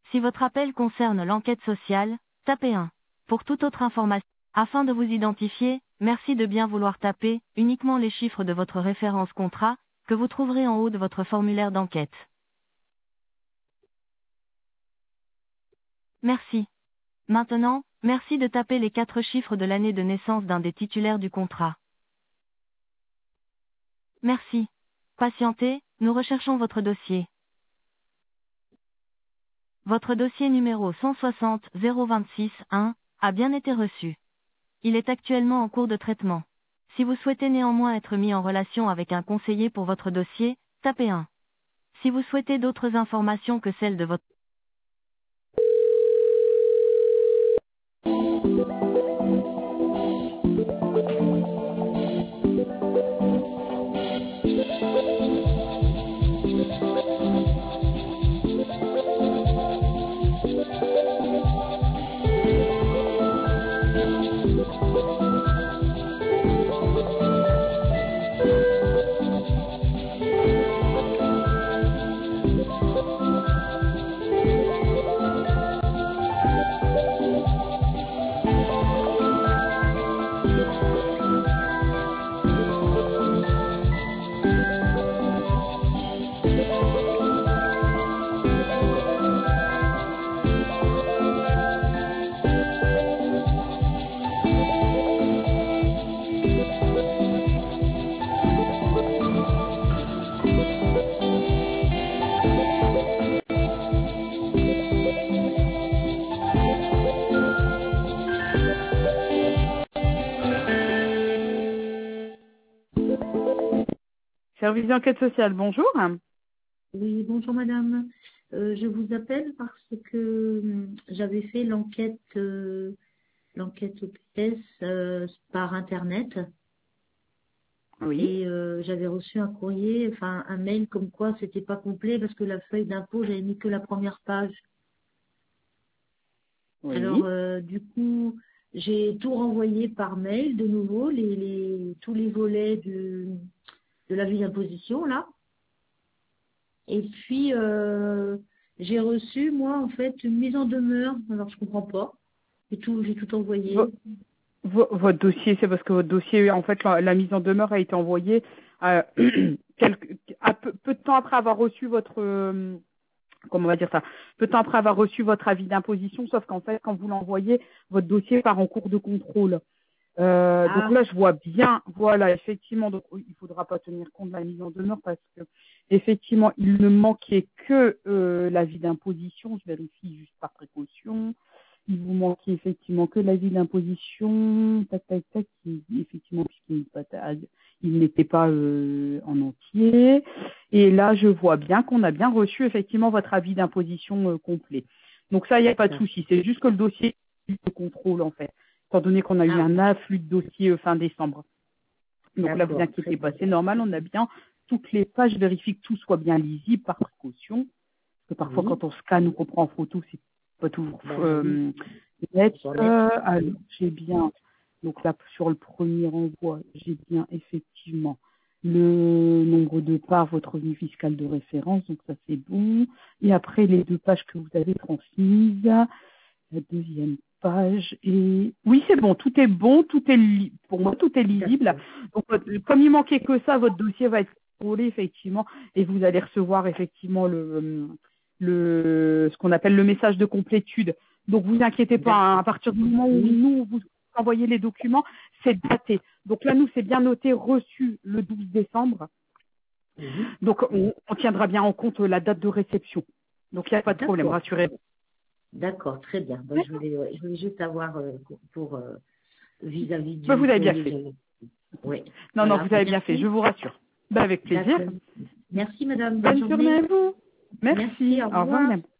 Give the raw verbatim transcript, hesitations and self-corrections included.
Si votre appel concerne l'enquête sociale, tapez un. Pour toute autre information, afin de vous identifier, merci de bien vouloir taper uniquement les chiffres de votre référence contrat, que vous trouverez en haut de votre formulaire d'enquête. Merci. Maintenant, merci de taper les quatre chiffres de l'année de naissance d'un des titulaires du contrat. Merci. Patientez, nous recherchons votre dossier. Votre dossier numéro cent soixante zéro vingt-six un a bien été reçu. Il est actuellement en cours de traitement. Si vous souhaitez néanmoins être mis en relation avec un conseiller pour votre dossier, tapez un. Si vous souhaitez d'autres informations que celles de votre Service d'enquête sociale, bonjour. Oui, bonjour madame. Euh, je vous appelle parce que hum, j'avais fait l'enquête euh, l'enquête O P S euh, par internet Oui. et euh, j'avais reçu un courrier, enfin un mail comme quoi c'était pas complet parce que la feuille d'impôt j'avais mis que la première page. Oui. Alors euh, du coup j'ai tout renvoyé par mail de nouveau les, les tous les volets du, de l'avis d'imposition là. Et puis, euh, j'ai reçu, moi, en fait, une mise en demeure. Alors, je comprends pas. J'ai tout, j'ai tout envoyé. Vo- vo- votre dossier, c'est parce que votre dossier, en fait, la, la mise en demeure a été envoyée à, quelques, à peu, peu de temps après avoir reçu votre, euh, comment on va dire ça, peu de temps après avoir reçu votre avis d'imposition, sauf qu'en fait, quand vous l'envoyez, votre dossier part en cours de contrôle. Euh, donc Ah, là, je vois bien, voilà, effectivement, donc oui, il faudra pas tenir compte de la mise en demeure parce que effectivement, il ne manquait que euh, l'avis d'imposition. Je vérifie juste par précaution. Il vous manquait effectivement que l'avis d'imposition, tac tac tac, qui, effectivement, puisqu'il n'est pas- il n'était pas euh, en entier. Et là, je vois bien qu'on a bien reçu effectivement votre avis d'imposition euh, complet. Donc ça, il n'y a pas de ça. souci. C'est juste que le dossier de contrôle en fait, étant donné qu'on a eu Ah un oui, afflux de dossiers euh, fin décembre. Donc là, vous d'accord, très inquiétez pas, bien. c'est normal, on a bien toutes les pages, je vérifie que tout soit bien lisible par précaution. Parce que parfois, Oui, quand on scanne ou qu'on prend en photo, c'est pas toujours ben oui, euh, net. sur net. Euh, alors, j'ai bien, donc là, sur le premier envoi, j'ai bien effectivement le nombre de parts, votre revenu fiscal de référence, donc ça c'est bon. Et après, les deux pages que vous avez transmises, la deuxième page et oui c'est bon, tout est bon, tout est li- pour moi tout est lisible. D'accord. Donc votre- comme il manquait que ça, votre dossier va être contrôlé effectivement et vous allez recevoir effectivement le le ce qu'on appelle le message de complétude. Donc vous inquiétez pas, hein, D'accord. à partir du moment où Oui. nous vous envoyez les documents, c'est daté. Donc là nous c'est bien noté reçu le douze décembre. Oui. Donc on, on tiendra bien en compte la date de réception. Donc il n'y a pas de problème, D'accord. rassurez-vous. D'accord, très bien. Ben, je voulais, ouais, je voulais juste avoir euh, pour euh, vis-à-vis Ben, vous du avez bien courrier. fait. j'avais- Oui. Non, non, Voilà. vous avez bien fait, je Merci. vous rassure. Ben, avec plaisir. D'accord. Merci madame. Bonne Bonne journée journée. à vous. Merci. Merci. Au Au revoir, revoir. madame.